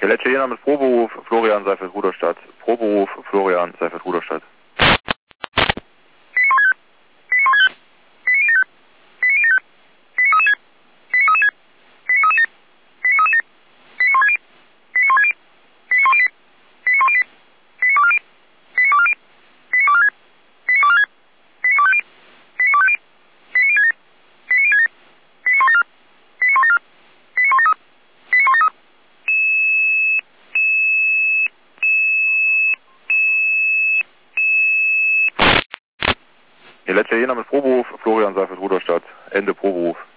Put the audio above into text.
Der letzte Jena mit Proberuf, Florian Seifert-Ruderstadt. Proberuf, Florian Seifert-Ruderstadt. Der letzte Jena mit Proberuf, Florian Seifert-Ruderstadt. Ende Proberuf.